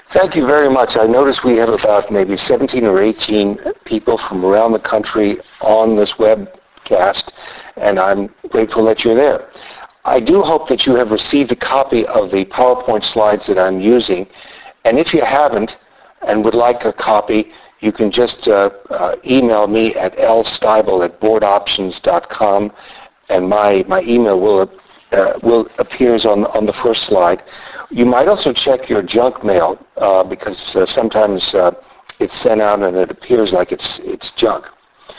Thank you very much. I notice we have about maybe 17 or 18 people from around the country on this webcast, and I'm grateful that you're there. I do hope that you have received a copy of the PowerPoint slides that I'm using, and if you haven't and would like a copy, you can just email me at lsteibel@boardoptions.com, and my email will appears on the first slide. You might also check your junk mail because sometimes it's sent out and it appears like it's junk.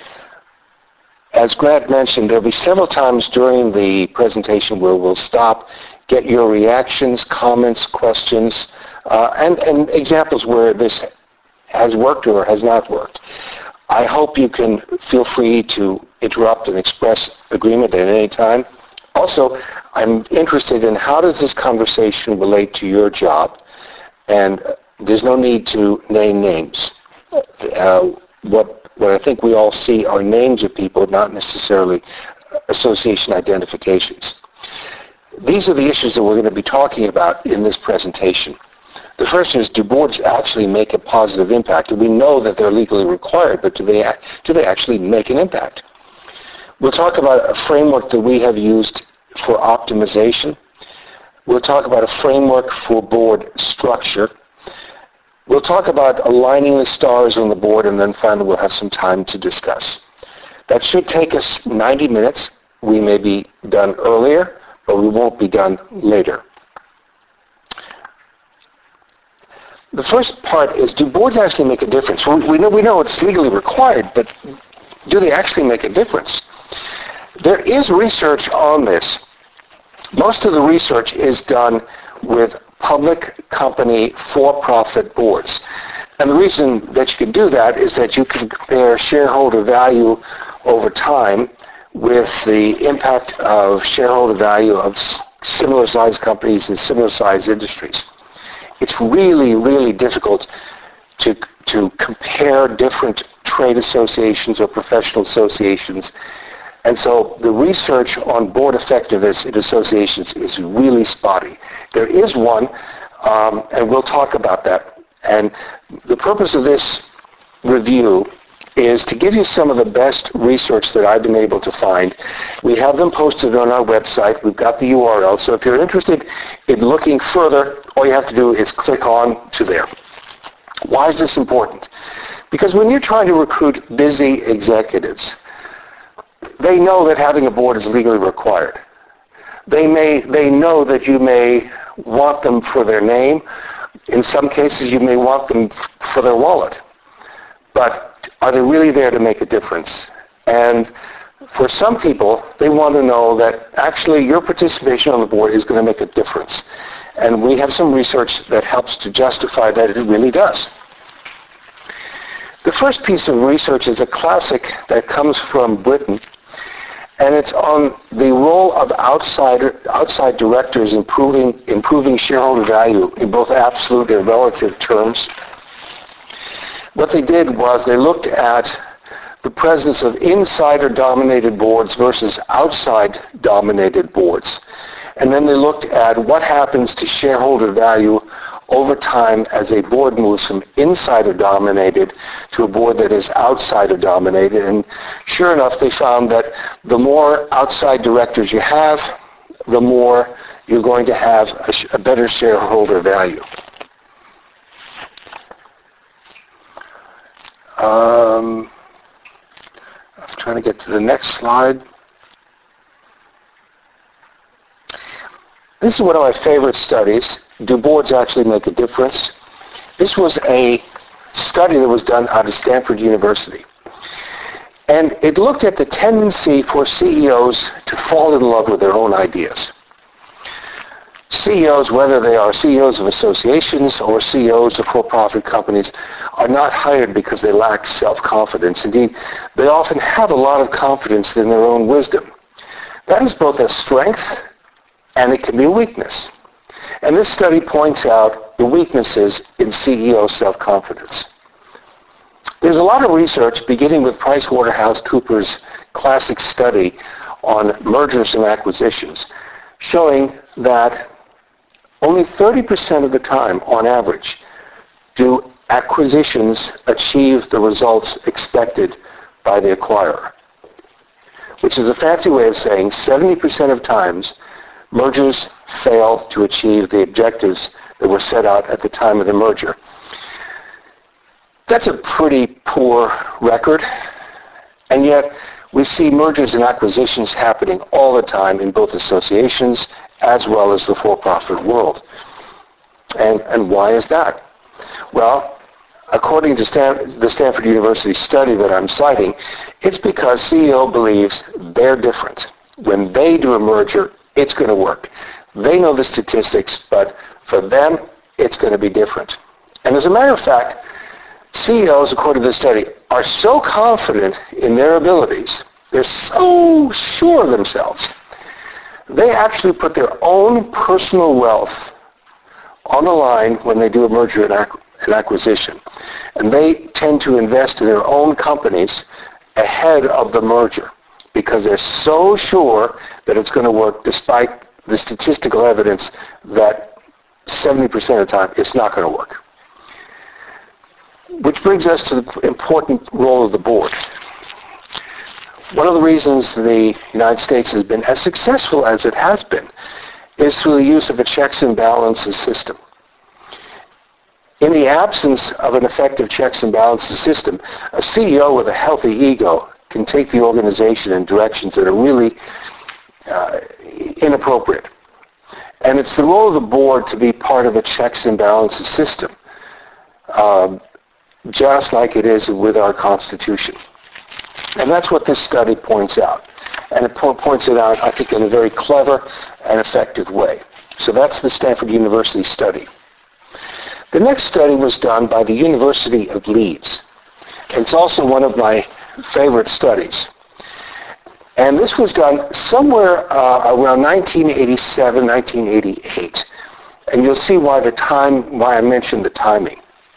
As Grant mentioned, there'll be several times during the presentation where we'll stop, get your reactions, comments, questions, and examples where this has worked or has not worked. I hope you can feel free to interrupt and express agreement at any time. Also, I'm interested in how does this conversation relate to your job, and there's no need to name names. What I think we all see are names of people, not necessarily association identifications. These are the issues that we're going to be talking about in this presentation. The first is, do boards actually make a positive impact? We know that they're legally required, but do they actually make an impact? We'll talk about a framework that we have used for optimization. We'll talk about a framework for board structure. We'll talk about aligning the stars on the board, and then finally we'll have some time to discuss. That should take us 90 minutes. We may be done earlier, but we won't be done later. The first part is, do boards actually make a difference? We know it's legally required, but do they actually make a difference? There is research on this. Most of the research is done with public company for-profit boards. And the reason that you can do that is that you can compare shareholder value over time with the impact of shareholder value of similar-sized companies in similar-sized industries. It's really, really difficult to compare different trade associations or professional associations. And so the research on board effectiveness in associations is really spotty. There is one, and we'll talk about that. And the purpose of this review is to give you some of the best research that I've been able to find. We have them posted on our website. We've got the URL. So if you're interested in looking further, all you have to do is click on to there. Why is this important? Because when you're trying to recruit busy executives, they know that having a board is legally required. They know that you may want them for their name. In some cases, you may want them for their wallet. But are they really there to make a difference? And for some people, they want to know that actually your participation on the board is going to make a difference. And we have some research that helps to justify that it really does. The first piece of research is a classic that comes from Britain, and it's on the role of outside directors improving shareholder value in both absolute and relative terms. What they did was they looked at the presence of insider-dominated boards versus outside-dominated boards. And then they looked at what happens to shareholder value over time as a board moves from insider-dominated to a board that is outsider-dominated. And sure enough, they found that the more outside directors you have, the more you're going to have a better shareholder value. I'm trying to get to the next slide. This is one of my favorite studies. Do boards actually make a difference? This was a study that was done out of Stanford University. And it looked at the tendency for CEOs to fall in love with their own ideas. CEOs, whether they are CEOs of associations or CEOs of for-profit companies, are not hired because they lack self-confidence. Indeed, they often have a lot of confidence in their own wisdom. That is both a strength and it can be a weakness. And this study points out the weaknesses in CEO self-confidence. There's a lot of research, beginning with PricewaterhouseCoopers' classic study on mergers and acquisitions, showing that only 30% of the time, on average, do acquisitions achieve the results expected by the acquirer? Which is a fancy way of saying 70% of times mergers fail to achieve the objectives that were set out at the time of the merger. That's a pretty poor record, and yet we see mergers and acquisitions happening all the time in both associations as well as the for-profit world. And why is that? Well, according to the Stanford University study that I'm citing, it's because CEO believes they're different. When they do a merger, it's going to work. They know the statistics, but for them, it's going to be different. And as a matter of fact, CEOs, according to the study, are so confident in their abilities, they're so sure of themselves, they actually put their own personal wealth on the line when they do a merger and acquisition. And they tend to invest in their own companies ahead of the merger because they're so sure that it's going to work despite the statistical evidence that 70% of the time it's not going to work. Which brings us to the important role of the board. One of the reasons the United States has been as successful as it has been is through the use of a checks and balances system. In the absence of an effective checks and balances system, a CEO with a healthy ego can take the organization in directions that are really inappropriate. And it's the role of the board to be part of a checks and balances system, just like it is with our Constitution. And that's what this study points out. And it points it out, I think, in a very clever and effective way. So that's the Stanford University study. The next study was done by the University of Leeds. It's also one of my favorite studies. And this was done somewhere around 1987, 1988. And you'll see why I mentioned the timing.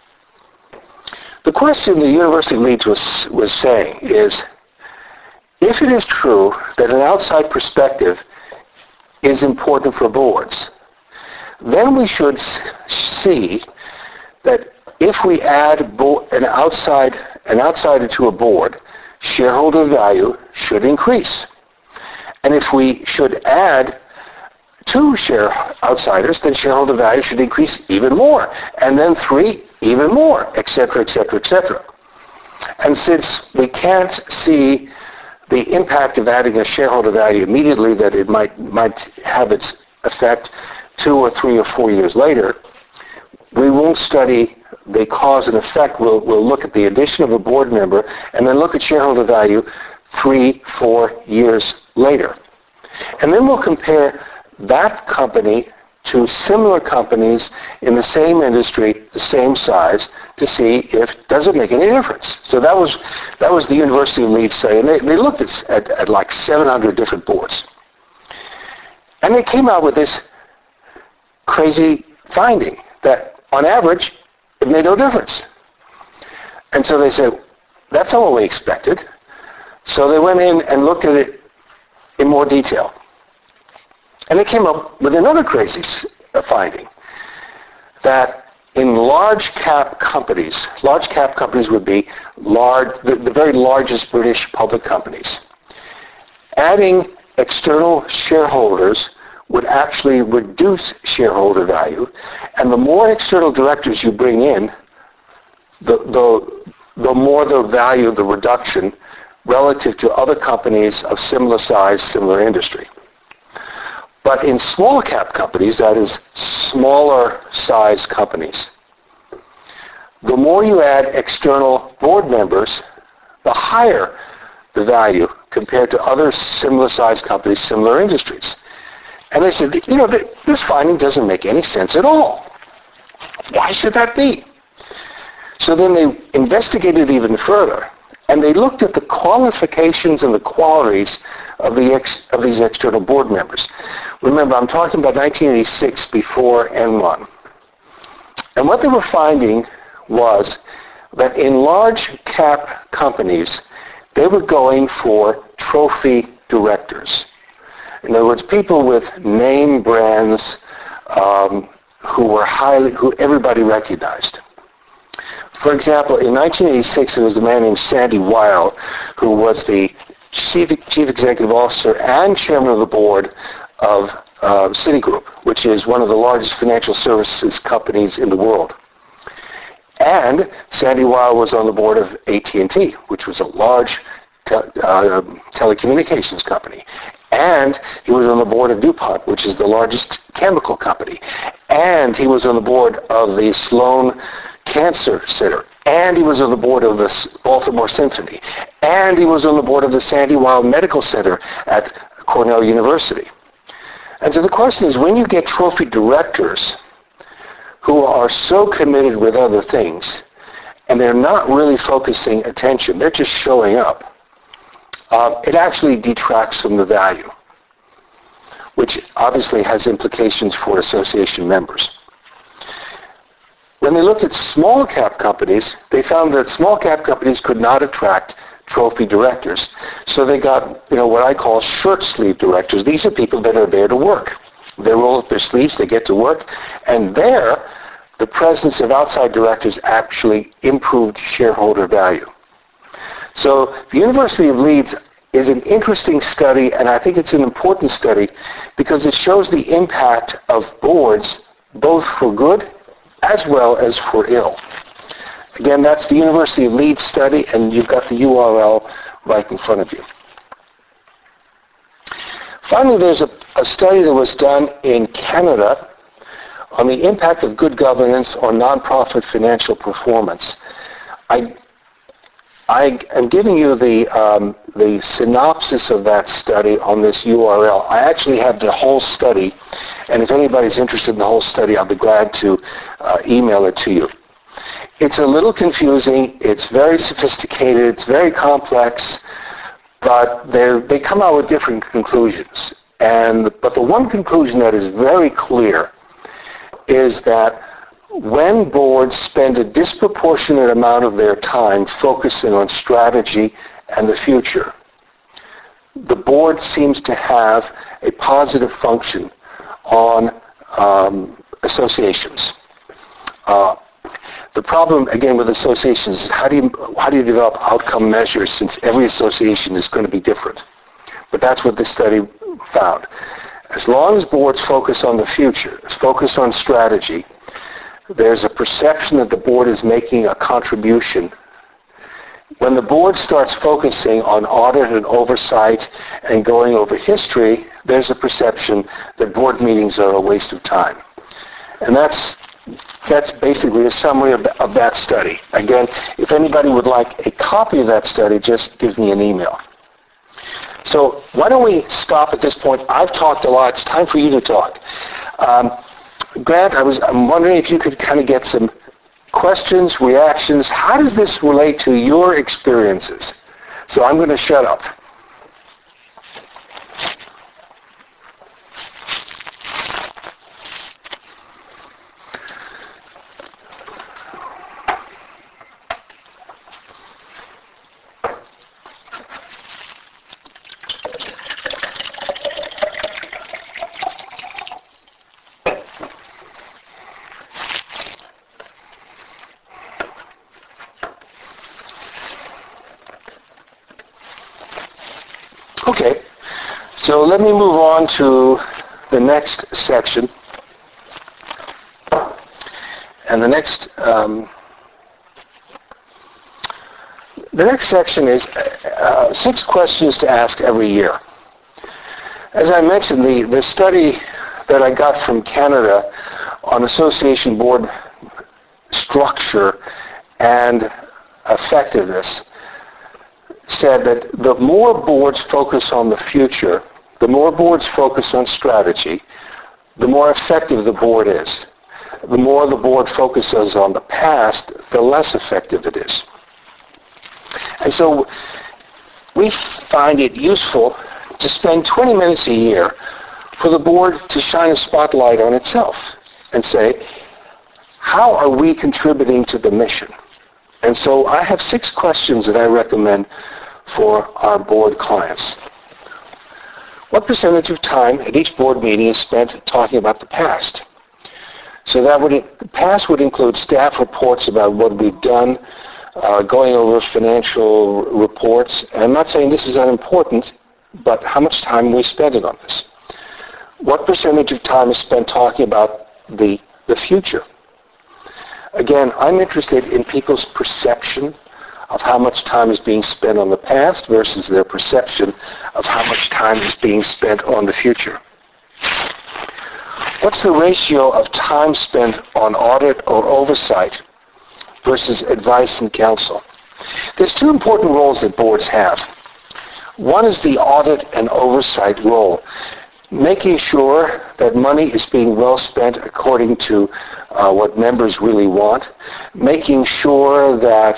The question the University of Leeds was saying is, if it is true that an outside perspective is important for boards, then we should see that if we add an outsider to a board, shareholder value should increase. And if we should add two outsiders, then shareholder value should increase even more. And then three, even more, etc., etc., etc. And since we can't see the impact of adding a shareholder value immediately, that it might have its effect 2 or 3 or 4 years later, we won't study the cause and effect. We'll look at the addition of a board member and then look at shareholder value 3, 4 years later. And then we'll compare that company to similar companies in the same industry, the same size, to see if does it make any difference. So that was the University of Leeds study, and they looked at like 700 different boards. And they came out with this crazy finding that on average, it made no difference. And so they said, that's not what we expected. So they went in and looked at it in more detail. And they came up with another crazy finding, that in large cap companies would be the very largest British public companies, adding external shareholders would actually reduce shareholder value, and the more external directors you bring in, the more the value of the reduction relative to other companies of similar size, similar industry. But in small cap companies, that is smaller size companies, the more you add external board members, the higher the value compared to other similar size companies, similar industries. And they said, this finding doesn't make any sense at all. Why should that be? So then they investigated even further, and they looked at the qualifications and the qualities of these external board members. Remember, I'm talking about 1986, before Enron. And what they were finding was that in large cap companies, they were going for trophy directors. In other words, people with name brands who everybody recognized. For example, in 1986, there was a man named Sandy Weil, who was the Chief Executive Officer and Chairman of the Board of Citigroup, which is one of the largest financial services companies in the world. And Sandy Weil was on the board of AT&T, which was a large telecommunications company. And he was on the board of DuPont, which is the largest chemical company. And he was on the board of the Sloan Cancer Center. And he was on the board of the Baltimore Symphony. And he was on the board of the Sandy Weil Medical Center at Cornell University. And so the question is, when you get trophy directors who are so committed with other things, and they're not really focusing attention, they're just showing up, it actually detracts from the value, which obviously has implications for association members. When they looked at small cap companies, they found that small cap companies could not attract trophy directors. So they got, what I call shirt sleeve directors. These are people that are there to work. They roll up their sleeves, they get to work, and there, the presence of outside directors actually improved shareholder value. So the University of Leeds is an interesting study, and I think it's an important study because it shows the impact of boards both for good as well as for ill. Again, that's the University of Leeds study, and you've got the URL right in front of you. Finally, there's a study that was done in Canada on the impact of good governance on nonprofit financial performance. I am giving you the synopsis of that study on this URL. I actually have the whole study, and if anybody's interested in the whole study, I'll be glad to email it to you. It's a little confusing. It's very sophisticated. It's very complex, but they come out with different conclusions. But the one conclusion that is very clear is that when boards spend a disproportionate amount of their time focusing on strategy and the future, the board seems to have a positive function on associations. The problem, again, with associations is how do you develop outcome measures, since every association is going to be different. But that's what this study found. As long as boards focus on the future, focus on strategy, there's a perception that the board is making a contribution. When the board starts focusing on audit and oversight and going over history, there's a perception that board meetings are a waste of time. And that's basically a summary of that study. Again, if anybody would like a copy of that study, just give me an email. So why don't we stop at this point? I've talked a lot. It's time for you to talk. Grant, I'm wondering if you could kind of get some questions, reactions. How does this relate to your experiences? So I'm going to shut up. Okay, so let me move on to the next section. And the next section is 6 questions to ask every year. As I mentioned, the study that I got from Canada on association board structure and effectiveness said that the more boards focus on the future, the more boards focus on strategy, the more effective the board is. The more the board focuses on the past, the less effective it is. And so we find it useful to spend 20 minutes a year for the board to shine a spotlight on itself and say, how are we contributing to the mission? And so I have 6 questions that I recommend for our board clients. What percentage of time at each board meeting is spent talking about the past? So the past would include staff reports about what we've done, going over financial reports. And I'm not saying this is unimportant, but how much time are we spending on this? What percentage of time is spent talking about the future? Again, I'm interested in people's perception of how much time is being spent on the past versus their perception of how much time is being spent on the future. What's the ratio of time spent on audit or oversight versus advice and counsel? There's two important roles that boards have. One is the audit and oversight role, making sure that money is being well spent according to what members really want, making sure that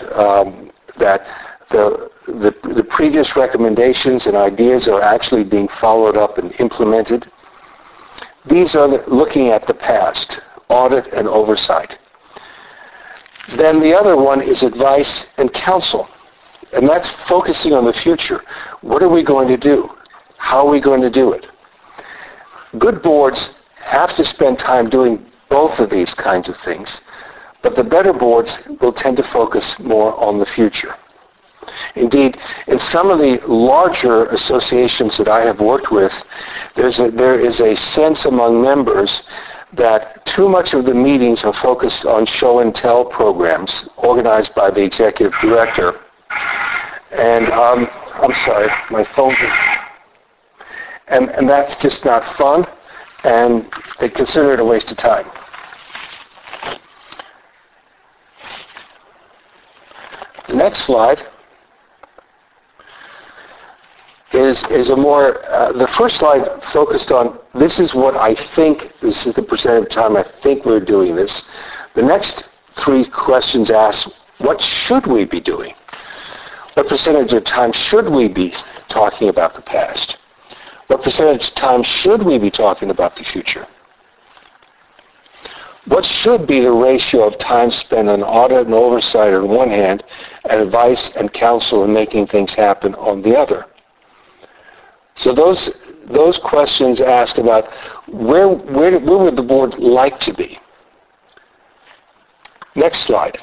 the previous recommendations and ideas are actually being followed up and implemented. These are looking at the past, audit and oversight. Then the other one is advice and counsel, and that's focusing on the future. What are we going to do? How are we going to do it? Good boards have to spend time doing both of these kinds of things, but the better boards will tend to focus more on the future. Indeed, in some of the larger associations that I have worked with, there is a sense among members that too much of the meetings are focused on show and tell programs organized by the executive director. And I'm sorry, my phone just... And that's just not fun, and they consider it a waste of time. The next slide is a more, the first slide focused on, this is what I think, this is the percent of time I think we're doing this. The next three questions ask, what should we be doing? What percentage of time should we be talking about the past? What percentage of time should we be talking about the future? What should be the ratio of time spent on audit and oversight on one hand, and advice and counsel in making things happen on the other? So those questions ask about where would the board like to be? Next slide.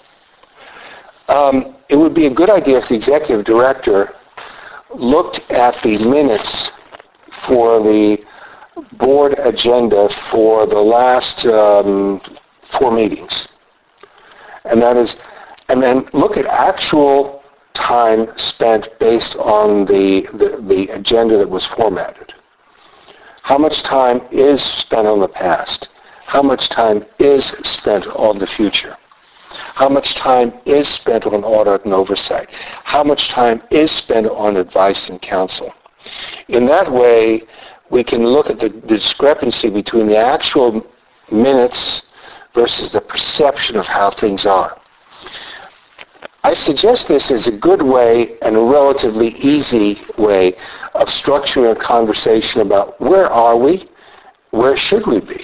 It would be a good idea if the executive director looked at the minutes for the board agenda for the last 4 meetings. And then look at actual time spent based on the agenda that was formatted. How much time is spent on the past? How much time is spent on the future? How much time is spent on audit and oversight? How much time is spent on advice and counsel? In that way, we can look at the discrepancy between the actual minutes versus the perception of how things are. I suggest this as a good way and a relatively easy way of structuring a conversation about where are we, where should we be.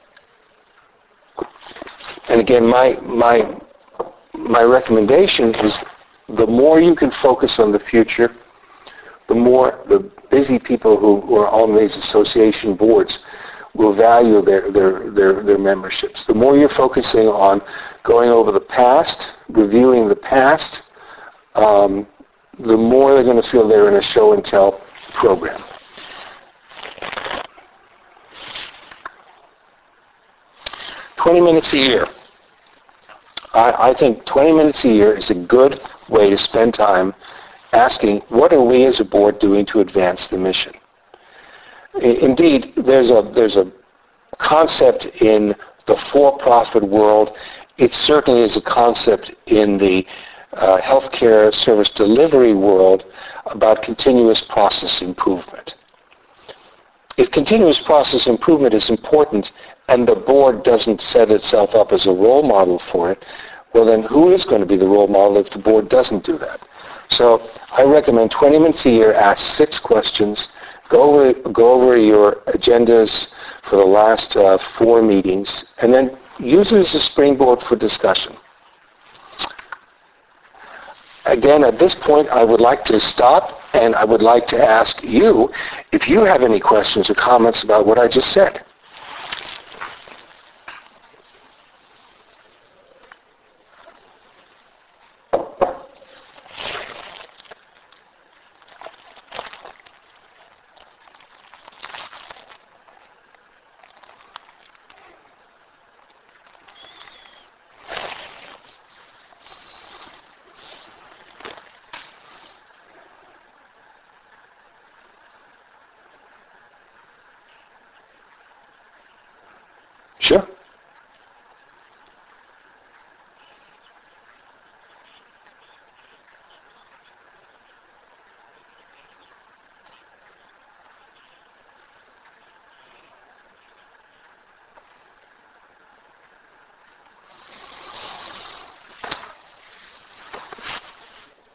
And again, my recommendation is the more you can focus on the future, the more the busy people who are on these association boards will value their memberships. The more you're focusing on going over the past, reviewing the past, the more they're going to feel they're in a show and tell program. "20 minutes a year. I think 20 minutes a year is a good way to spend time asking, what are we as a board doing to advance the mission? Indeed, there's a concept in the for-profit world. It certainly is a concept in the healthcare service delivery world about continuous process improvement. If continuous process improvement is important and the board doesn't set itself up as a role model for it, well then who is going to be the role model if the board doesn't do that? So I recommend 20 minutes a year, ask 6 questions, go over your agendas for the last 4 meetings, and then use it as a springboard for discussion. Again, at this point, I would like to stop, and I would like to ask you if you have any questions or comments about what I just said.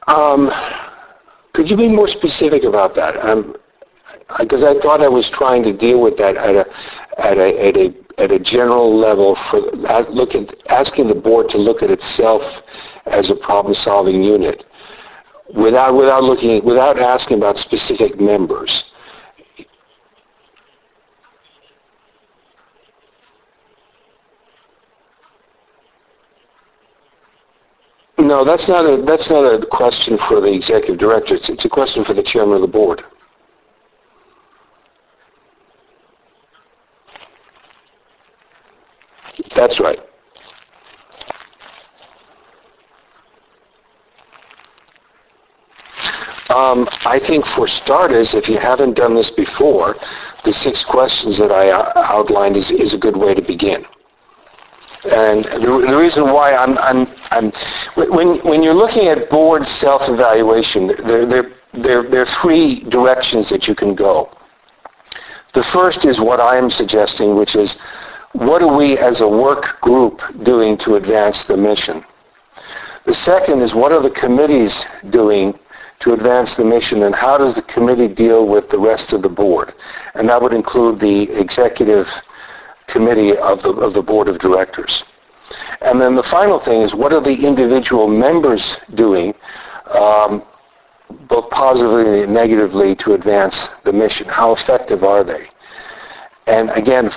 Um, could you be more specific about that? Because I thought I was trying to deal with that at a general level for asking the board to look at itself as a problem-solving unit without asking about specific members. No, that's not a question for the executive director. It's a question for the chairman of the board. That's right. I think for starters, if you haven't done this before, the 6 questions that I outlined is a good way to begin. And the reason why when you're looking at board self-evaluation, there are 3 directions that you can go. The first is what I am suggesting, which is what are we as a work group doing to advance the mission? The second is what are the committees doing to advance the mission, and how does the committee deal with the rest of the board? And that would include the executive committee of the board of directors. And then the final thing is what are the individual members doing, both positively and negatively, to advance the mission? How effective are they? And again,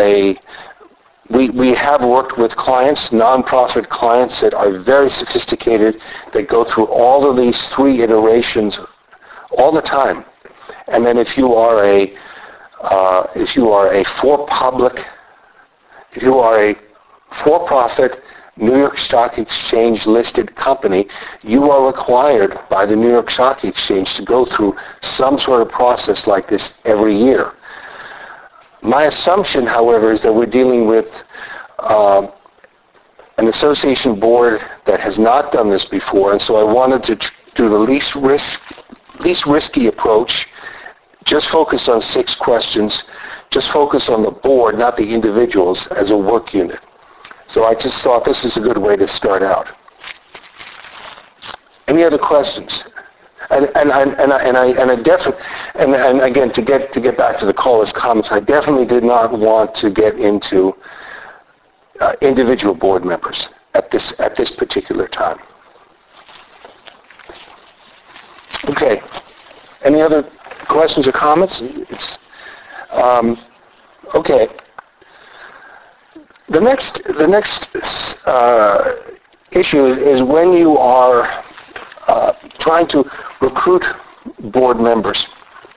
we have worked with clients, nonprofit clients that are very sophisticated, that go through all of these 3 iterations all the time. And then if you are a for-profit New York Stock Exchange listed company, you are required by the New York Stock Exchange to go through some sort of process like this every year. My assumption, however, is that we're dealing with an association board that has not done this before, and so I wanted to do the least risky approach, just focus on 6 questions, just focus on the board, not the individuals, as a work unit. So I just thought this is a good way to start out. Any other questions? And again, to get back to the caller's comments, I definitely did not want to get into individual board members at this particular time. Okay. Any other questions or comments? Okay. The next issue is when you are trying to recruit board members.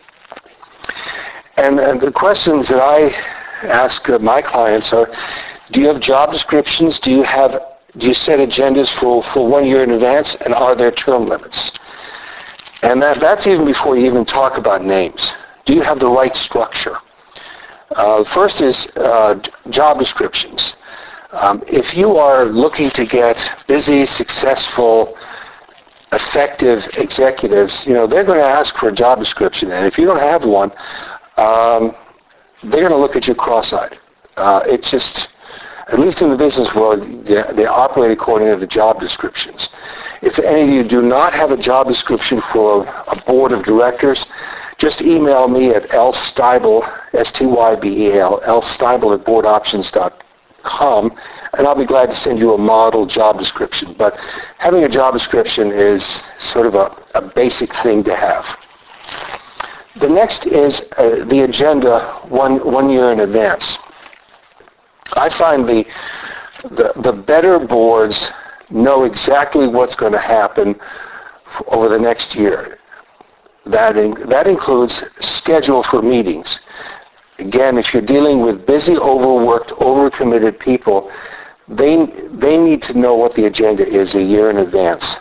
And the questions that I ask my clients are, do you have job descriptions? Do you set agendas for 1 year in advance? And are there term limits? And that's even before you even talk about names. Do you have the right structure? First is job descriptions. If you are looking to get busy, successful, effective executives, they're going to ask for a job description. And if you don't have one, they're going to look at you cross-eyed. It's just, at least in the business world, they operate according to the job descriptions. If any of you do not have a job description for a board of directors, just email me at lstibel, S-T-Y-B-E-L, lstibel@boardoptions.com, and I'll be glad to send you a model job description. But having a job description is sort of a basic thing to have. The next is the agenda one year in advance. I find the better boards know exactly what's going to happen over the next year. That includes schedule for meetings. Again, if you're dealing with busy, overworked, overcommitted people, they need to know what the agenda is a year in advance.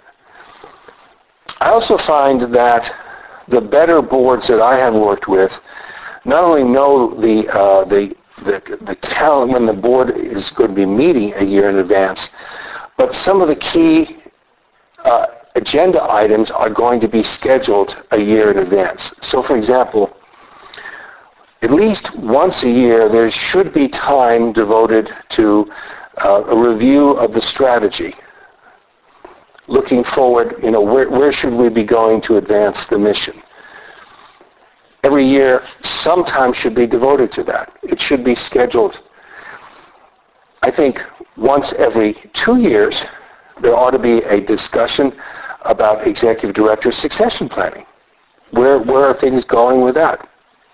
I also find that the better boards that I have worked with not only know the calendar when the board is going to be meeting a year in advance, but some of the key agenda items are going to be scheduled a year in advance. So, for example, at least once a year there should be time devoted to a review of the strategy. looking forward, where should we be going to advance the mission? Every year, some time should be devoted to that. It should be scheduled. I think once every 2 years, there ought to be a discussion about executive director succession planning. Where are things going with that?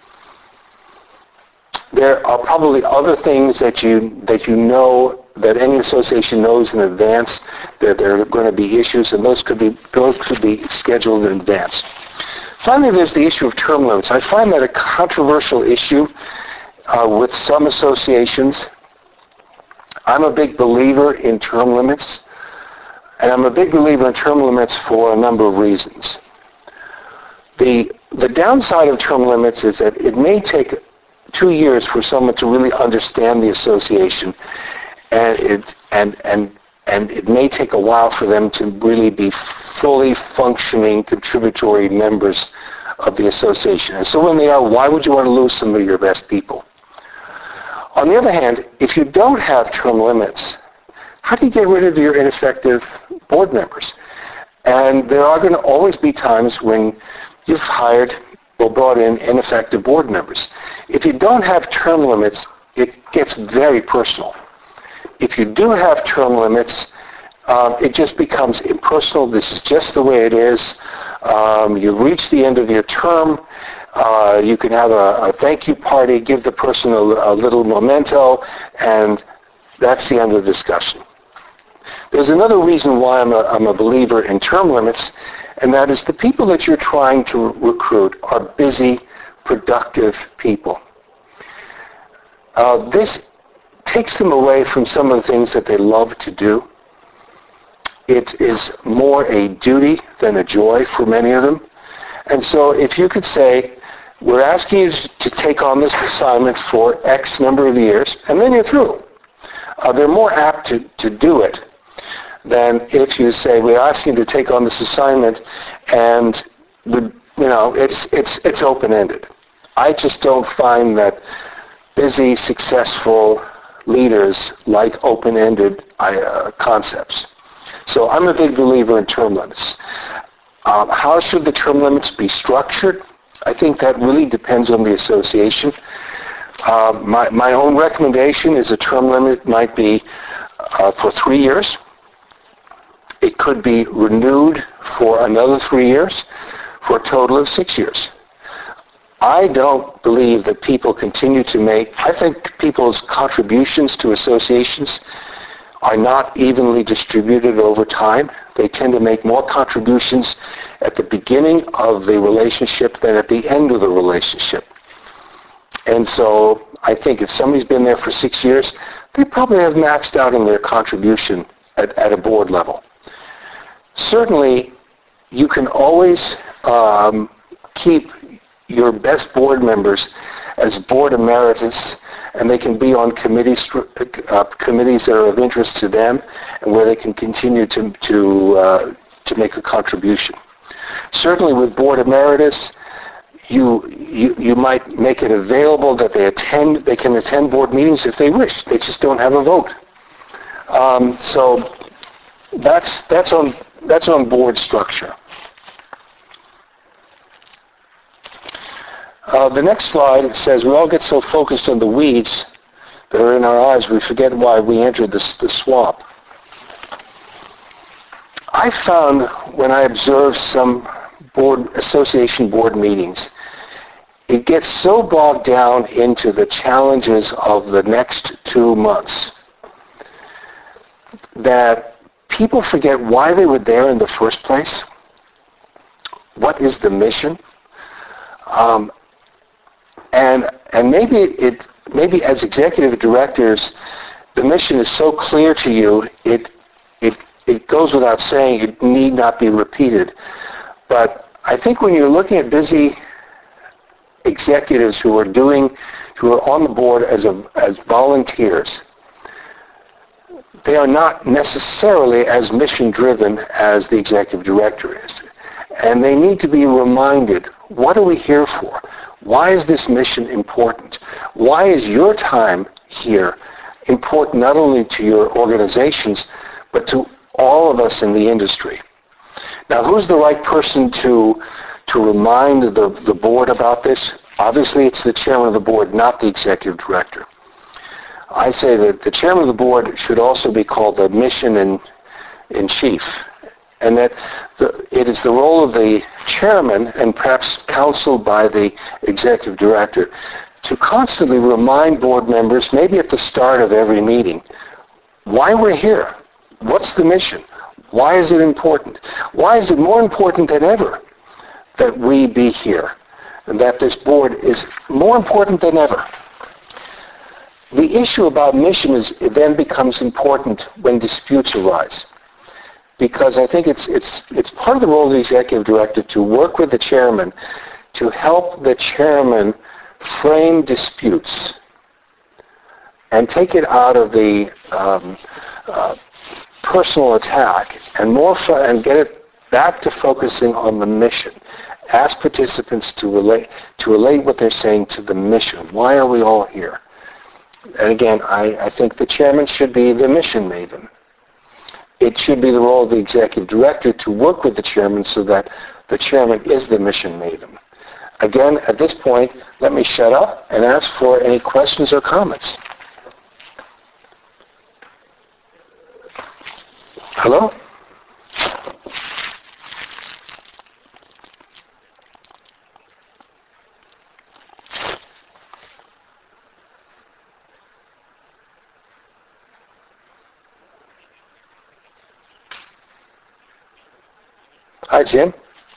There are probably other things that you know that any association knows in advance that there are going to be issues, and those could be scheduled in advance. Finally, there's the issue of term limits. I find that a controversial issue with some associations. I'm a big believer in term limits, and I'm a big believer in term limits for a number of reasons. The downside of term limits is that it may take 2 years for someone to really understand the association, and it may take a while for them to really be fully functioning contributory members of the association. And so when they are, why would you want to lose some of your best people? On the other hand, if you don't have term limits, how do you get rid of your ineffective board members? And there are going to always be times when you've hired or brought in ineffective board members. If you don't have term limits, it gets very personal. If you do have term limits, it just becomes impersonal. This is just the way it is. You reach the end of your term. You can have a thank you party, give the person a little memento, and that's the end of the discussion. There's another reason why I'm a believer in term limits, and that is the people that you're trying to recruit are busy, productive people. This takes them away from some of the things that they love to do. It is more a duty than a joy for many of them. And so if you could say, we're asking you to take on this assignment for X number of years, and then you're through. They're more apt to do it than if you say, we're asking you to take on this assignment, and it's open-ended. I just don't find that busy, successful leaders like open-ended concepts. So I'm a big believer in term limits. How should the term limits be structured? I think that really depends on the association. My own recommendation is a term limit might be for 3 years. It could be renewed for another 3 years for a total of 6 years. I don't believe that people continue to I think people's contributions to associations are not evenly distributed over time. They tend to make more contributions at the beginning of the relationship than at the end of the relationship. And so I think if somebody's been there for 6 years, they probably have maxed out on their contribution at a board level. Certainly, you can always keep your best board members as board emeritus, and they can be on committees that are of interest to them, and where they can continue to make a contribution. Certainly, with board emeritus, you might make it available that they can attend board meetings if they wish. They just don't have a vote. So that's on board structure. The next slide says we all get so focused on the weeds that are in our eyes we forget why we entered the swamp. I found when I observed some association board meetings, it gets so bogged down into the challenges of the next 2 months that people forget why they were there in the first place. What is the mission? And maybe as executive directors, the mission is so clear to you, it goes without saying, it need not be repeated. But I think when you're looking at busy executives who are on the board as volunteers, they are not necessarily as mission-driven as the executive director is. And they need to be reminded, what are we here for? Why is this mission important? Why is your time here important not only to your organizations, but to all of us in the industry. Now, who's the right person to remind the board about this? Obviously, it's the chairman of the board, not the executive director. I say that the chairman of the board should also be called the mission in chief, and that it is the role of the chairman, and perhaps counseled by the executive director, to constantly remind board members, maybe at the start of every meeting, why we're here. What's the mission? Why is it important? Why is it more important than ever that we be here, and that this board is more important than ever? The issue about mission it then becomes important when disputes arise, because I think it's part of the role of the executive director to work with the chairman to help the chairman frame disputes and take it out of the personal attack and get it back to focusing on the mission. Ask participants to relate what they're saying to the mission. Why are we all here? And again, I think the chairman should be the mission maven. It should be the role of the executive director to work with the chairman so that the chairman is the mission maven. Again, at this point, let me shut up and ask for any questions or comments. Hello? Hi, Jim.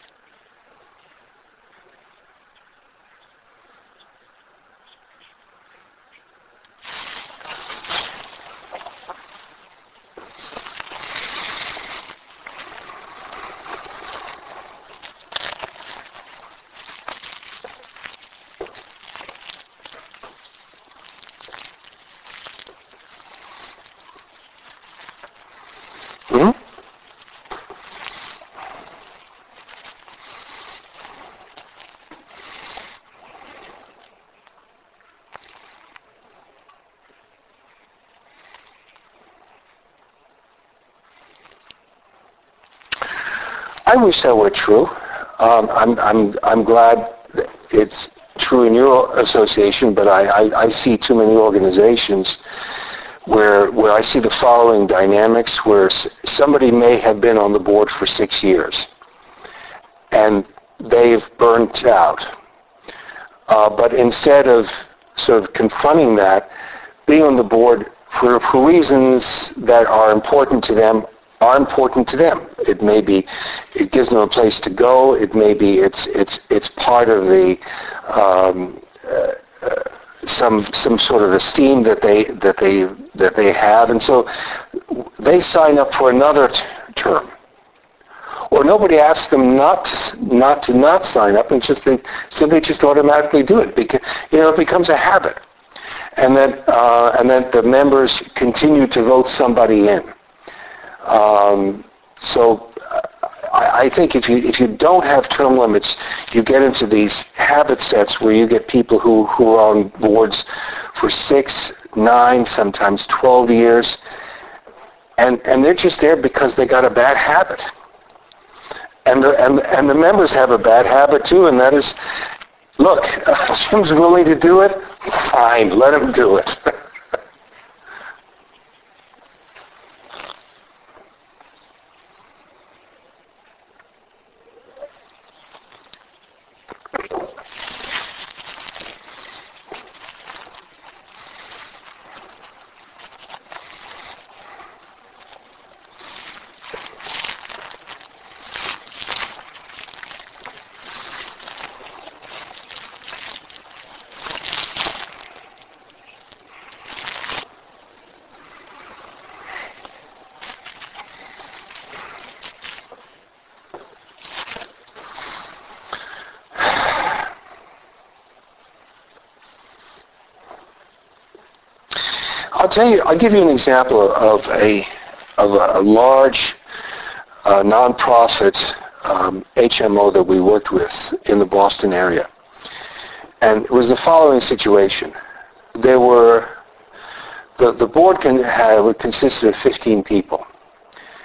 Hmm? I wish that were true. I'm glad that it's true in your association, but I see too many organizations where I see the following dynamics, where somebody may have been on the board for 6 years and they've burnt out. But instead of sort of confronting that, being on the board for reasons that are important to them, It may be, it gives them a place to go. It may be it's part of the some sort of esteem that they have, and so they sign up for another term. Or nobody asks them not to sign up, and they just automatically do it because it becomes a habit, and then the members continue to vote somebody in. So I think if you don't have term limits, you get into these habit sets where you get people who are on boards for 6, 9, sometimes 12 years, and they're just there because they got a bad habit. And the members have a bad habit too, and that is, look, Jim's willing to do it, fine, let him do it. I'll give you an example of a large nonprofit HMO that we worked with in the Boston area. And it was the following situation. The board would consist of 15 people.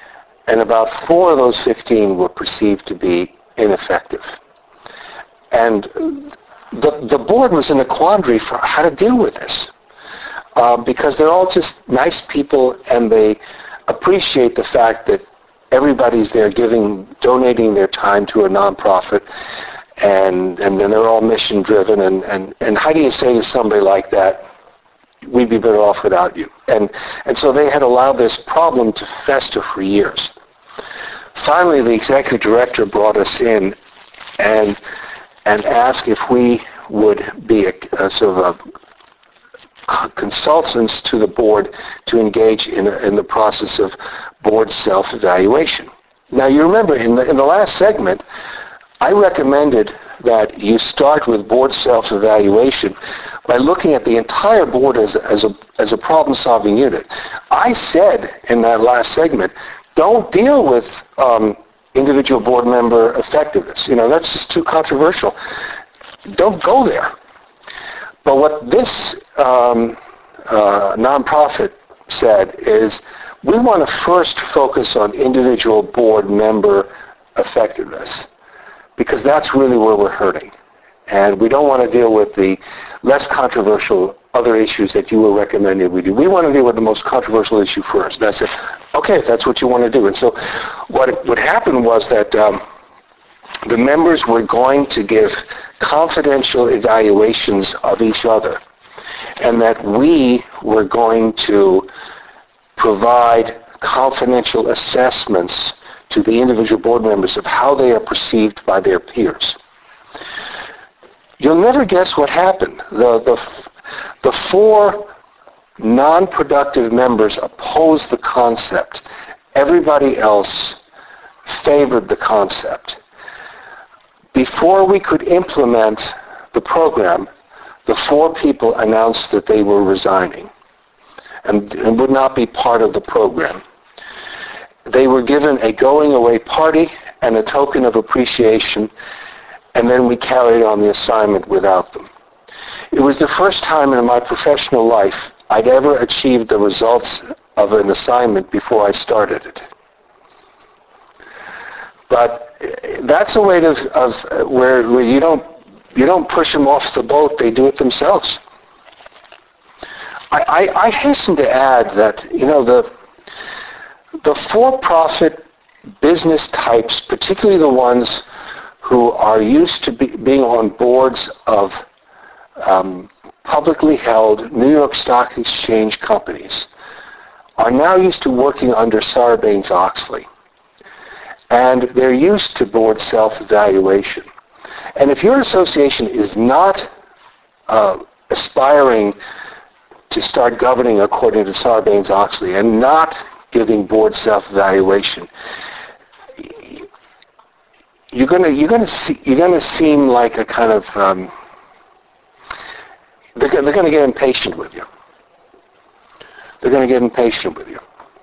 and about 4 of those 15 were perceived to be ineffective. And the board was in a quandary for how to deal with this, because they're all just nice people, and they appreciate the fact that everybody's there donating their time to a nonprofit, and then they're all mission driven, and how do you say to somebody like that, we'd be better off without you? And so they had allowed this problem to fester for years. Finally, the executive director brought us in and asked if we would be a sort of consultants to the board to engage in the process of board self-evaluation. Now, you remember in the last segment, I recommended that you start with board self-evaluation by looking at the entire board as a problem-solving unit. I said in that last segment, don't deal with individual board member effectiveness. That's just too controversial. Don't go there. But what this nonprofit said is, we want to first focus on individual board member effectiveness, because that's really where we're hurting. And we don't want to deal with the less controversial other issues that you were recommending we do. We want to deal with the most controversial issue first. And I said, okay, if that's what you want to do. And so what happened was that the members were going to give confidential evaluations of each other, and that we were going to provide confidential assessments to the individual board members of how they are perceived by their peers. You'll never guess what happened. The 4 non-productive members opposed the concept. Everybody else favored the concept. Before we could implement the program, the 4 people announced that they were resigning and would not be part of the program. They were given a going-away party and a token of appreciation, and then we carried on the assignment without them. It was the first time in my professional life I'd ever achieved the results of an assignment before I started it. But that's a way of where you don't push them off the boat; they do it themselves. I hasten to add that the for-profit business types, particularly the ones who are used to being on boards of publicly held New York Stock Exchange companies, are now used to working under Sarbanes-Oxley. And they're used to board self-evaluation. And if your association is not aspiring to start governing according to Sarbanes-Oxley and not giving board self-evaluation, you're going to seem like a kind of they're going to get impatient with you. They're going to get impatient with you.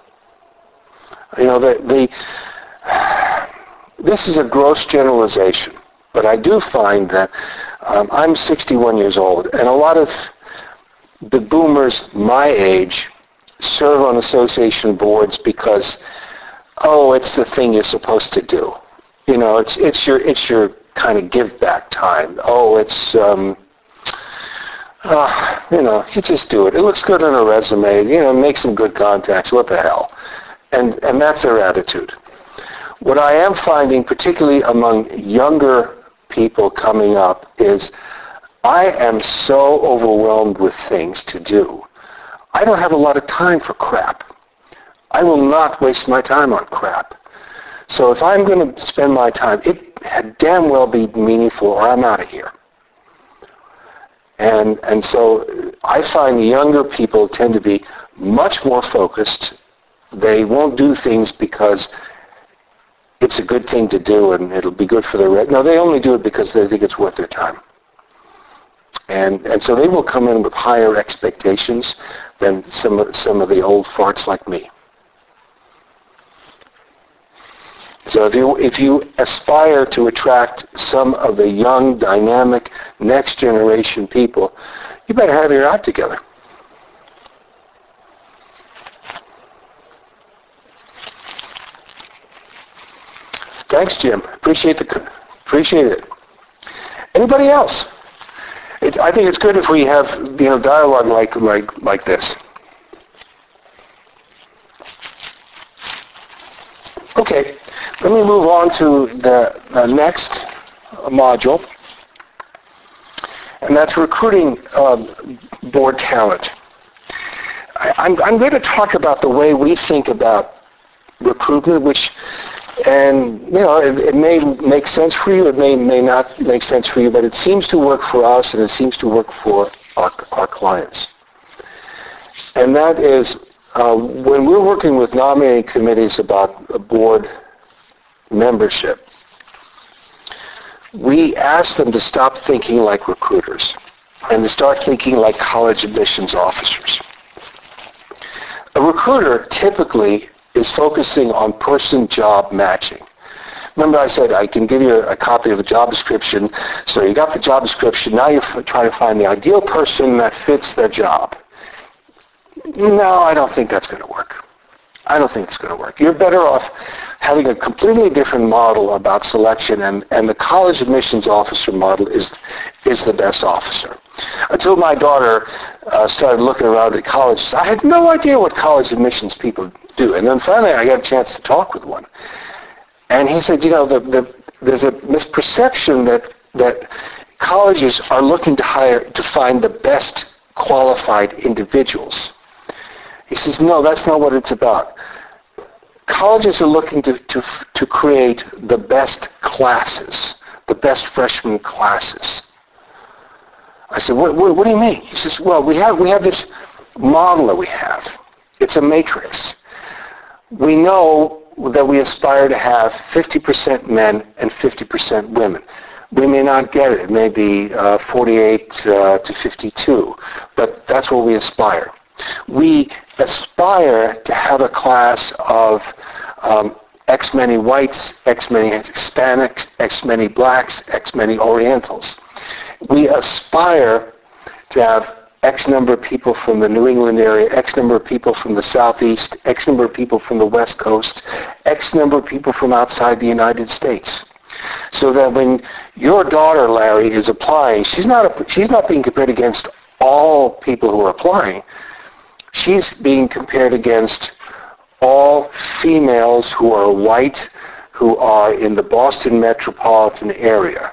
This is a gross generalization, but I do find that I'm 61 years old, and a lot of the boomers my age serve on association boards because, it's the thing you're supposed to do. It's your kind of give back time. You just do it. It looks good on a resume. Make some good contacts. What the hell? And that's their attitude. What I am finding, particularly among younger people coming up, is I am so overwhelmed with things to do. I don't have a lot of time for crap. I will not waste my time on crap. So if I'm going to spend my time, it had damn well be meaningful, or I'm out of here. And so I find the younger people tend to be much more focused. They won't do things because it's a good thing to do and it'll be good for their no, they only do it because they think it's worth their time. And so they will come in with higher expectations than some of the old farts like me. So if you aspire to attract some of the young, dynamic, next generation people, you better have your act together. Thanks, Jim. Appreciate it. Anybody else? I think it's good if we have dialogue like this. Okay, let me move on to the next module, and that's recruiting board talent. I'm going to talk about the way we think about recruitment, it may make sense for you, it may not make sense for you, but it seems to work for us and it seems to work for our clients. And that is when we're working with nominating committees about a board membership, we ask them to stop thinking like recruiters and to start thinking like college admissions officers. A recruiter typically is focusing on person-job matching. Remember I said I can give you a copy of the job description. So you got the job description. Now you're trying to find the ideal person that fits their job. No, I don't think that's going to work. I don't think it's going to work. You're better off having a completely different model about selection, and the college admissions officer model is the best officer. Until my daughter started looking around at colleges, I had no idea what college admissions people do. And then finally I got a chance to talk with one. And he said, there's a misperception that colleges are looking to find the best qualified individuals. He says, no, that's not what it's about. Colleges are looking to create the best classes, the best freshman classes. I said, what do you mean? He says, well, we have this model that we have. It's a matrix. We know that we aspire to have 50% men and 50% women. We may not get it. It may be 48 to 52, but that's what we aspire. We aspire to have a class of X many whites, X many Hispanics, X many blacks, X many Orientals. We aspire to have X number of people from the New England area, X number of people from the Southeast, X number of people from the West Coast, X number of people from outside the United States. So that when your daughter, Larry, is applying, she's not being compared against all people who are applying. She's being compared against all females who are white, who are in the Boston metropolitan area,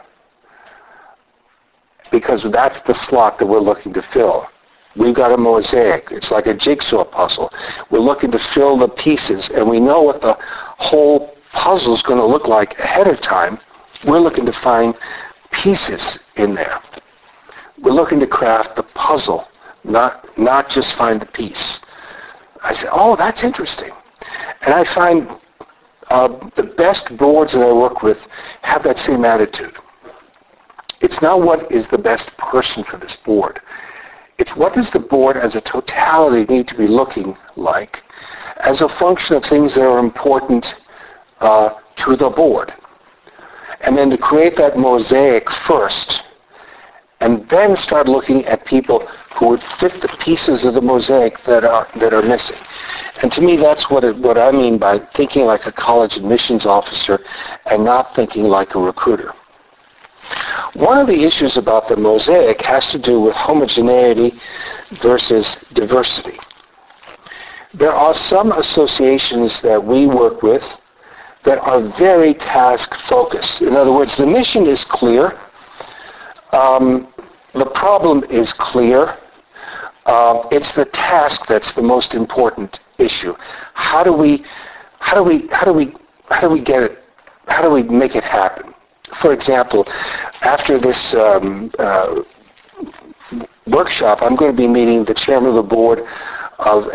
because that's the slot that we're looking to fill. We've got a mosaic. It's like a jigsaw puzzle. We're looking to fill the pieces, and we know what the whole puzzle is going to look like ahead of time. We're looking to find pieces in there. We're looking to craft the puzzle, not just find the piece. I said, oh, that's interesting. And I find the best boards that I work with have that same attitude. It's not what is the best person for this board. It's what does the board as a totality need to be looking like as a function of things that are important to the board. And then to create that mosaic first, and then start looking at people who would fit the pieces of the mosaic that are missing. And to me, that's what I mean by thinking like a college admissions officer and not thinking like a recruiter. One of the issues about the mosaic has to do with homogeneity versus diversity. There are some associations that we work with that are very task-focused. In other words, the mission is clear. The problem is clear. It's the task that's the most important issue. How do we get it? How do we make it happen? For example, after this workshop, I'm going to be meeting the chairman of the board of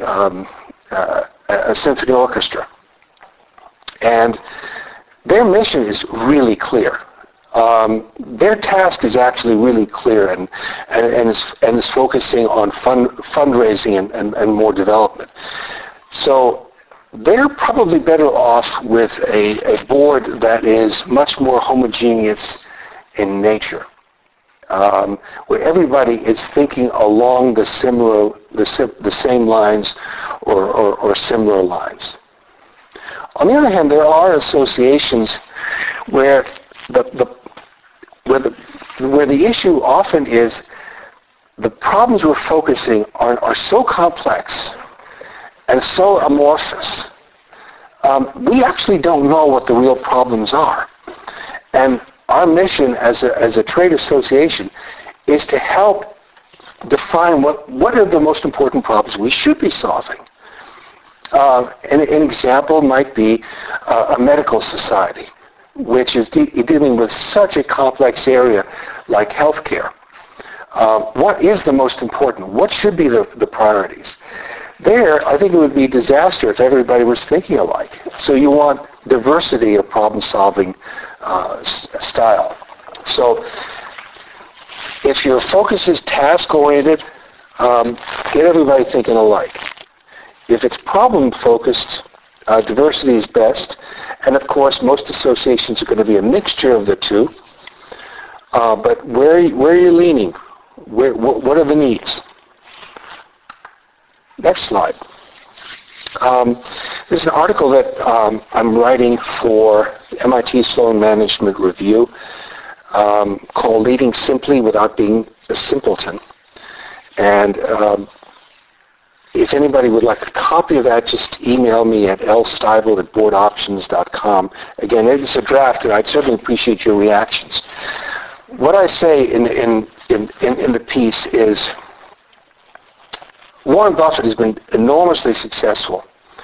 a symphony orchestra. And their mission is really clear. Their task is actually really clear and is focusing on fundraising and more development. So they're probably better off with a board that is much more homogeneous in nature, where everybody is thinking along the same lines or similar lines. On the other hand, there are associations where where the issue often is the problems we're focusing on are so complex and so amorphous. We actually don't know what the real problems are. And our mission as a trade association is to help define what are the most important problems we should be solving. An example might be a medical society, which is dealing with such a complex area like healthcare. What is the most important? What should be the priorities? There, I think it would be a disaster if everybody was thinking alike. So you want diversity of problem-solving style. So if your focus is task-oriented, get everybody thinking alike. If it's problem-focused, diversity is best. And of course, most associations are going to be a mixture of the two. But where are you leaning? What are the needs? Next slide. This is an article that I'm writing for MIT Sloan Management Review called Leading Simply Without Being a Simpleton. And if anybody would like a copy of that, just email me at lsteibel@boardoptions.com. Again, it's a draft, and I'd certainly appreciate your reactions. What I say in the piece is Warren Buffett has been enormously successful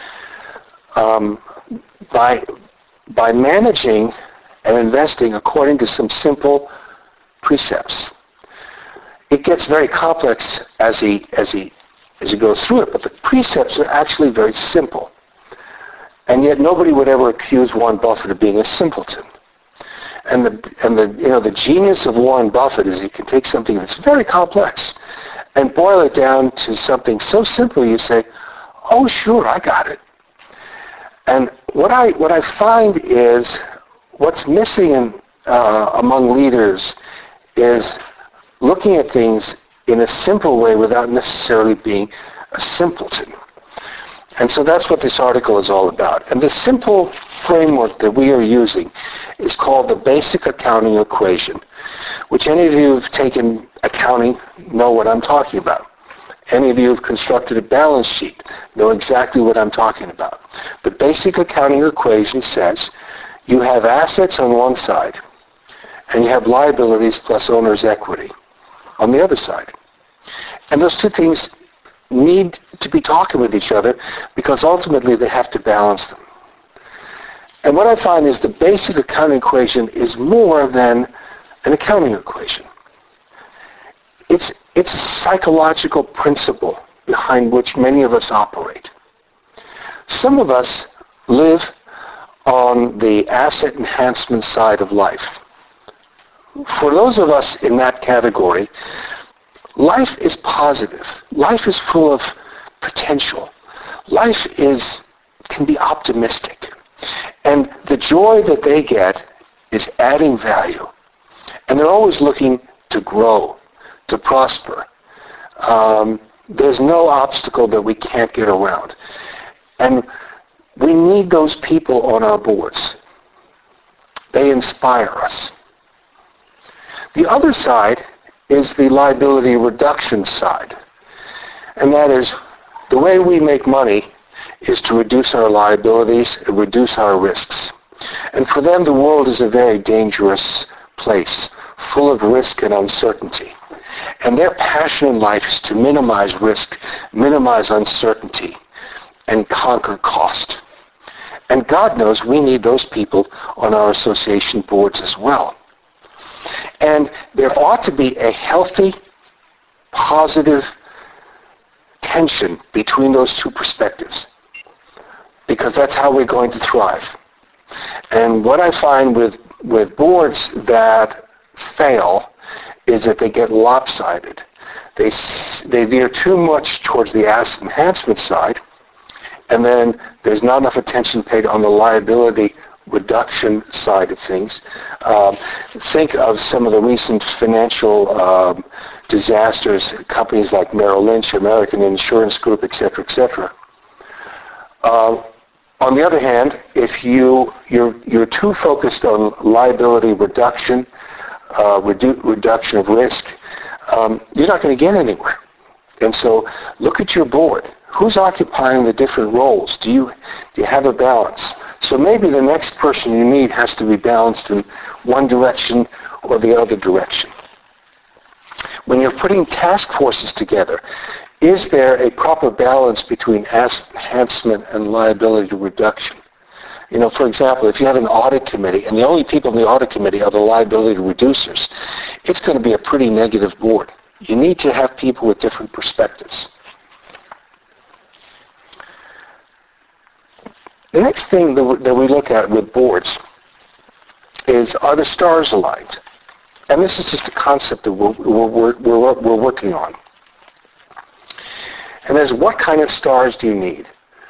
by managing and investing according to some simple precepts. It gets very complex as he goes through it, but the precepts are actually very simple. And yet nobody would ever accuse Warren Buffett of being a simpleton. And the genius of Warren Buffett is he can take something that's very complex and boil it down to something so simple you say, oh sure, I got it. And what I find is what's missing among leaders is looking at things in a simple way without necessarily being a simpleton. And so that's what this article is all about. And the simple framework that we are using is called the Basic Accounting Equation, which any of you who've taken accounting know what I'm talking about. Any of you who've constructed a balance sheet know exactly what I'm talking about. The Basic Accounting Equation says you have assets on one side and you have liabilities plus owner's equity on the other side. And those two things need to be talking with each other because ultimately they have to balance them. And what I find is the basic accounting equation is more than an accounting equation. It's a psychological principle behind which many of us operate. Some of us live on the asset enhancement side of life. For those of us in that category, life is positive. Life is full of potential. Life can be optimistic. And the joy that they get is adding value. And they're always looking to grow, to prosper. There's no obstacle that we can't get around. And we need those people on our boards. They inspire us. The other side is the liability reduction side. And that is the way we make money is to reduce our liabilities and reduce our risks. And for them, the world is a very dangerous place, full of risk and uncertainty. And their passion in life is to minimize risk, minimize uncertainty, and conquer cost. And God knows we need those people on our association boards as well. And there ought to be a healthy, positive tension between those two perspectives, because that's how we're going to thrive. And what I find with boards that fail is that they get lopsided. They veer too much towards the asset enhancement side, and then there's not enough attention paid on the liability reduction side of things. Think of some of the recent financial disasters, companies like Merrill Lynch, American Insurance Group, etc., etc. On the other hand, if you're too focused on liability reduction, reduction of risk, you're not going to get anywhere. And so look at your board. Who's occupying the different roles? Do you have a balance? So maybe the next person you need has to be balanced in one direction or the other direction. When you're putting task forces together, is there a proper balance between enhancement and liability reduction? You know, for example, if you have an audit committee and the only people in the audit committee are the liability reducers, it's going to be a pretty negative board. You need to have people with different perspectives. The next thing that we look at with boards is, are the stars aligned? And this is just a concept that we're working on. And there's, what kind of stars do you need?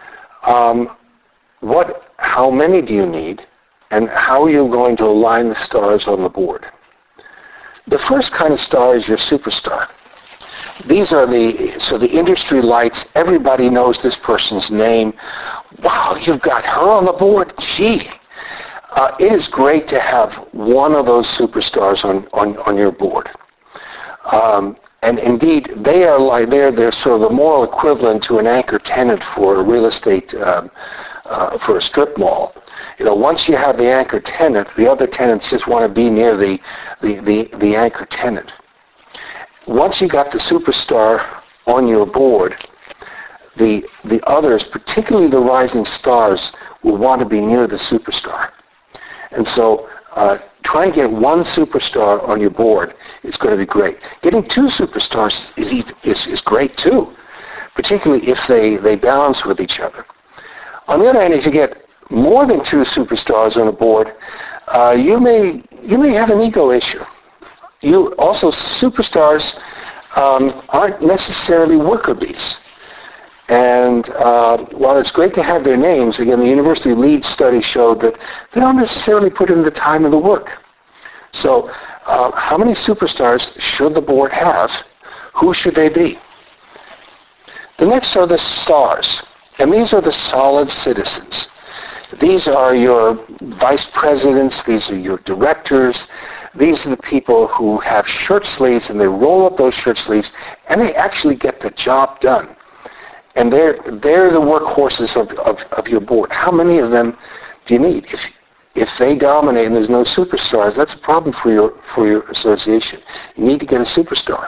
How many do you need? And how are you going to align the stars on the board? The first kind of star is your superstar. These are the industry lights. Everybody knows this person's name. Wow, you've got her on the board? Gee. It is great to have one of those superstars on your board. And indeed, they're sort of the moral equivalent to an anchor tenant for a real estate, for a strip mall. You know, once you have the anchor tenant, the other tenants just want to be near the anchor tenant. Once you got the superstar on your board, the others, particularly the rising stars, will want to be near the superstar. And so trying to get one superstar on your board is going to be great. Getting two superstars is great too, particularly if they balance with each other. On the other hand, if you get more than two superstars on a board, you may have an ego issue. Also, superstars aren't necessarily worker bees. And while it's great to have their names, again, the University Leeds study showed that they don't necessarily put in the time and the work. So how many superstars should the board have? Who should they be? The next are the stars. And these are the solid citizens. These are your vice presidents. These are your directors. These are the people who have shirt sleeves, and they roll up those shirt sleeves, and they actually get the job done. And they're the workhorses of your board. How many of them do you need? If they dominate and there's no superstars, that's a problem for your association. You need to get a superstar.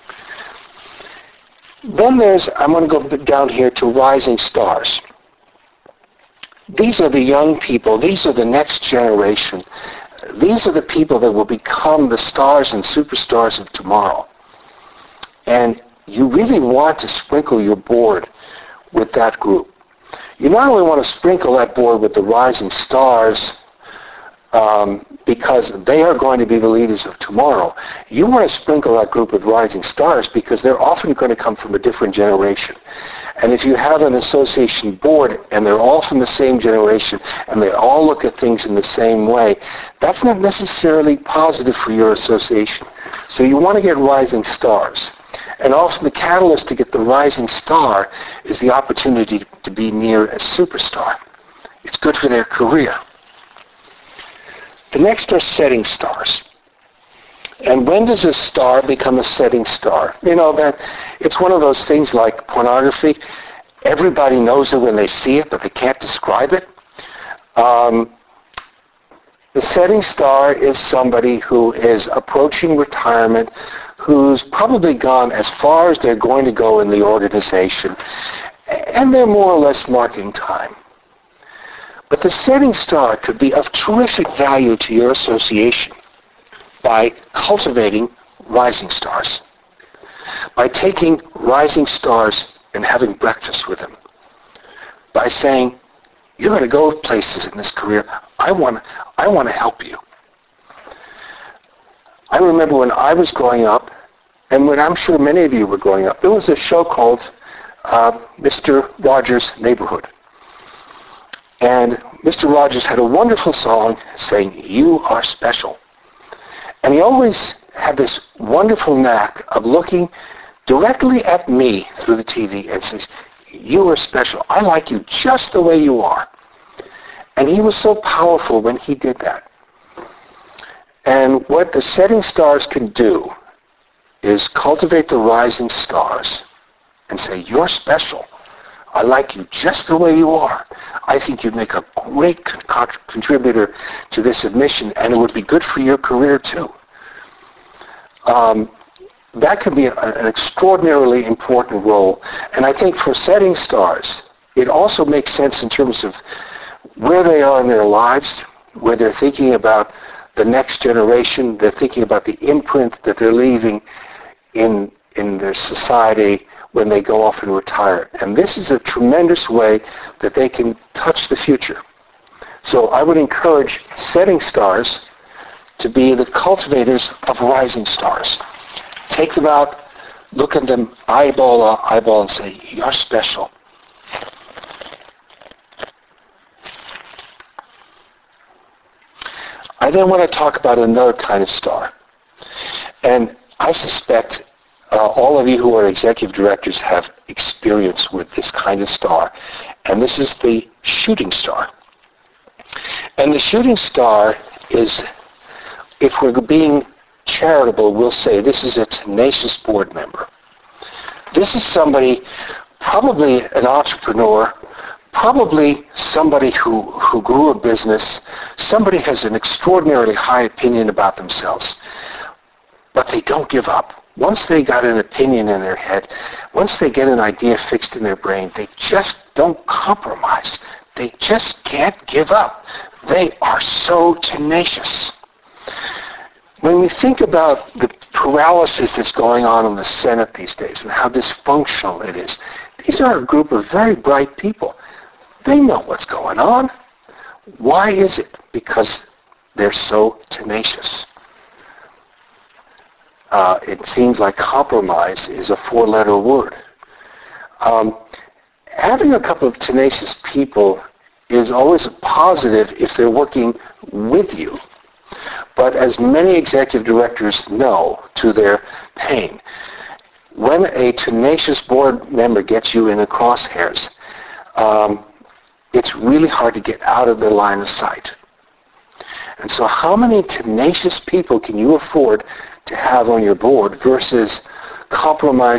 Then I'm going to go down here to rising stars. These are the young people. These are the next generation. These are the people that will become the stars and superstars of tomorrow. And you really want to sprinkle your board with that group. You not only want to sprinkle that board with the rising stars because they are going to be the leaders of tomorrow. You want to sprinkle that group with rising stars because they're often going to come from a different generation. And if you have an association board and they're all from the same generation and they all look at things in the same way, that's not necessarily positive for your association. So you want to get rising stars. And often the catalyst to get the rising star is the opportunity to be near a superstar. It's good for their career. The next are setting stars. And when does a star become a setting star? You know, that it's one of those things like pornography. Everybody knows it when they see it, but they can't describe it. The setting star is somebody who is approaching retirement, who's probably gone as far as they're going to go in the organization, and they're more or less marking time. But the setting star could be of terrific value to your association by cultivating rising stars, by taking rising stars and having breakfast with them, by saying, you're going to go places in this career. I want to help you. I remember when I was growing up, and when I'm sure many of you were growing up, there was a show called Mr. Rogers' Neighborhood. And Mr. Rogers had a wonderful song saying, you are special. And he always had this wonderful knack of looking directly at me through the TV and says, you are special. I like you just the way you are. And he was so powerful when he did that. And what the setting stars can do is cultivate the rising stars and say, you're special. I like you just the way you are. I think you'd make a great contributor to this admission, and it would be good for your career too. That could be an extraordinarily important role. And I think for setting stars, it also makes sense in terms of where they are in their lives, where they're thinking about the next generation, they're thinking about the imprint that they're leaving in their society when they go off and retire. And this is a tremendous way that they can touch the future. So I would encourage setting stars to be the cultivators of rising stars. Take them out, look at them eyeball to eyeball and say, you're special. I then want to talk about another kind of star. And I suspect all of you who are executive directors have experience with this kind of star. And this is the shooting star. And the shooting star is, if we're being charitable, we'll say this is a tenacious board member. This is somebody, probably an entrepreneur, probably somebody who grew a business, somebody has an extraordinarily high opinion about themselves, but they don't give up. Once they got an opinion in their head, once they get an idea fixed in their brain, they just don't compromise. They just can't give up. They are so tenacious. When we think about the paralysis that's going on in the Senate these days and how dysfunctional it is, these are a group of very bright people. They know what's going on. Why is it? Because they're so tenacious. It seems like compromise is a four-letter word. Having a couple of tenacious people is always a positive if they're working with you. But as many executive directors know to their pain, when a tenacious board member gets you in the crosshairs, it's really hard to get out of their line of sight. And so how many tenacious people can you afford to have on your board versus compromise